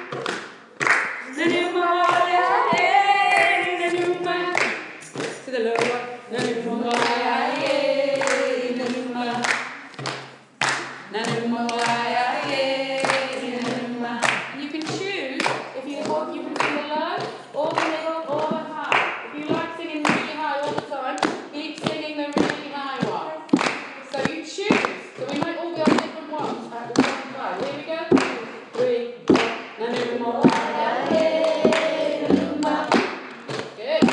To the lower. And you can choose if you can sing the low or the middle or the high. If you like singing really high all the time, keep singing the really high one. So you choose. So we might all go on different ones at the same time. Here we go. 3, 4. Good.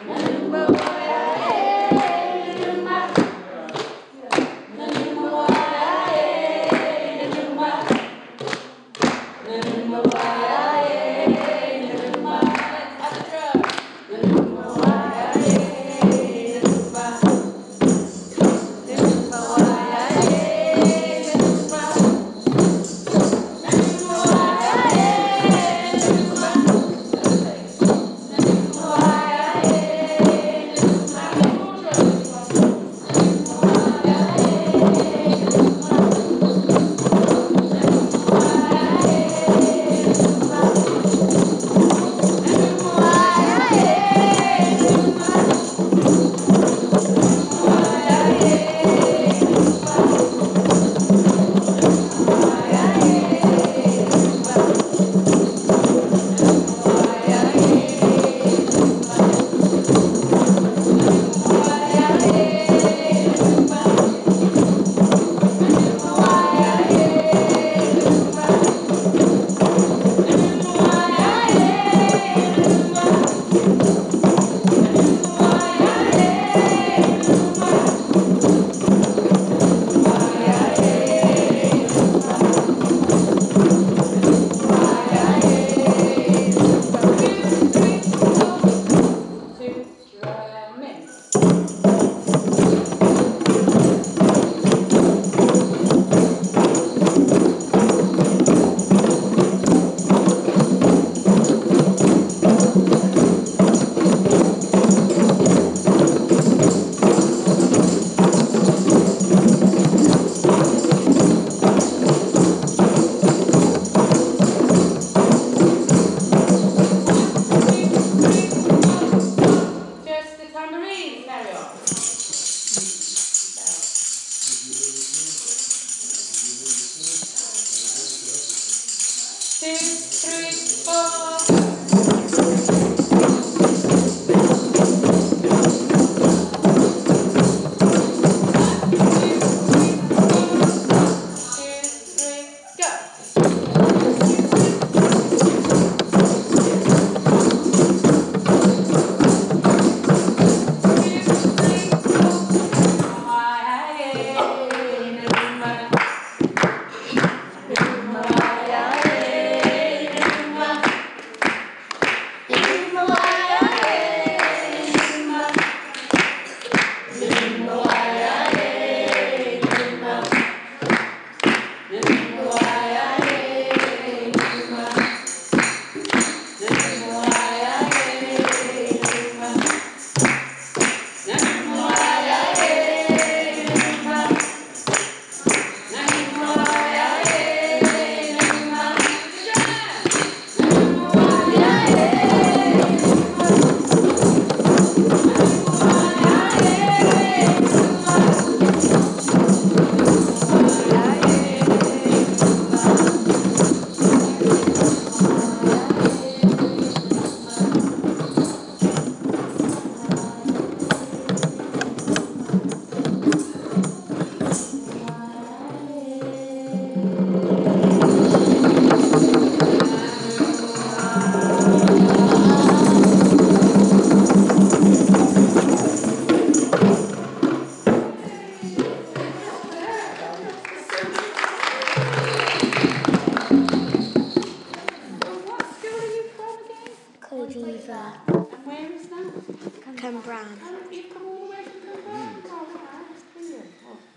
Codiva. And where is that? Cambran. Oh, you've come all the way from Cambran. Oh, that's brilliant.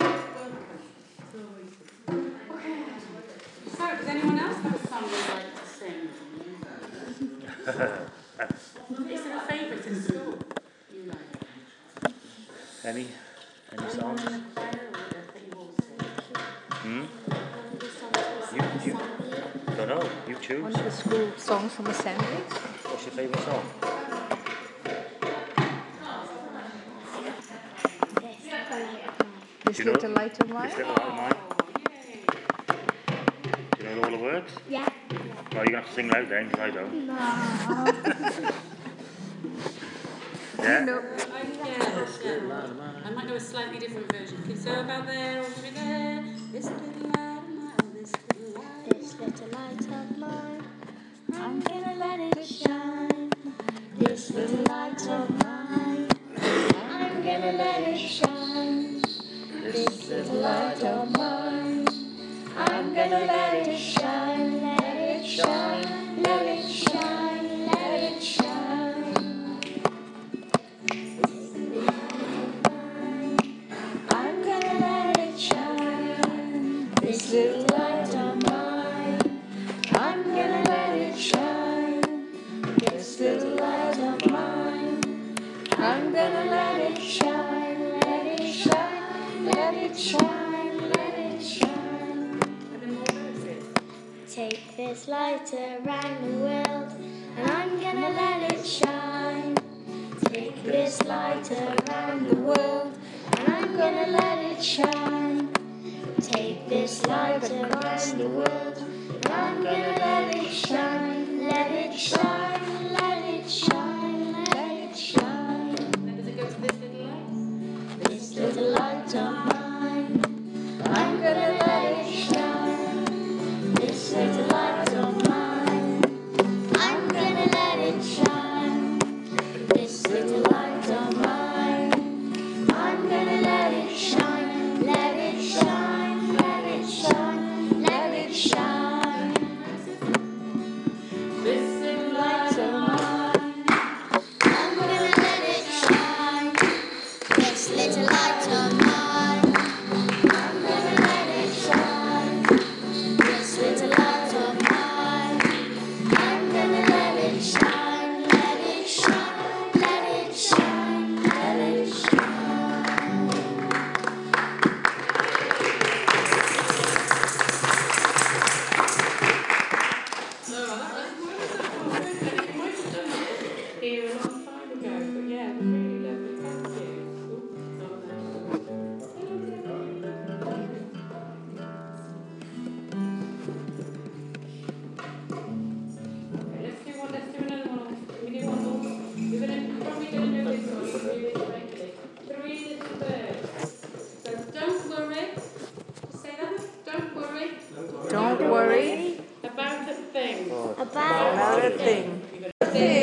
Okay. So, does anyone else have a song they'd like to sing? Is there a favourite in school you like? Any songs? You don't know. You choose. school songs from assembly. What's your favourite song? This Little Light of Mine. This Little Light of Mine. Do you know all the words? Yeah. Well, you're going to have to sing loud then, because I don't. No. Yeah? No. I might know a slightly different version. Can you say about there, over there? This little light of mine, this little light. This little light of mine, I'm gonna let it shine. This little light of mine, I'm gonna let it shine. This little light of mine, I'm gonna let it shine. Let it shine, let it shine, let it shine. I'm gonna let it shine. This little light of mine, I'm gonna let it shine. This little light of mine, I'm gonna let it shine. Let it shine, let it shine, let it shine. And then more verses. Take this light around the world, and I'm gonna let it shine. Take this light around the world, and I'm gonna let it shine. Take this light around the world, and I'm gonna let it shine. Let it shine, let it shine, let it shine. Then does it go to this little light? This little light of mine, I'm gonna let it shine. This little light of mine, I'm gonna let it shine. This little light of mine, I'm gonna let it shine. Let it shine, let it shine, let it shine. This little light of mine. I'm gonna let it shine. This little light of mine, I'm gonna let it shine. This little light of mine, I'm gonna let it shine. Let it shine, let it shine, let it shine. Here a long time ago, but yeah, it was really lovely. Thank you. Oops, okay, let's do another one. Can we do one more? We're probably gonna do this one really quickly. 3 little birds. So don't worry. Say that. Don't worry. Don't worry About a thing. About about a thing.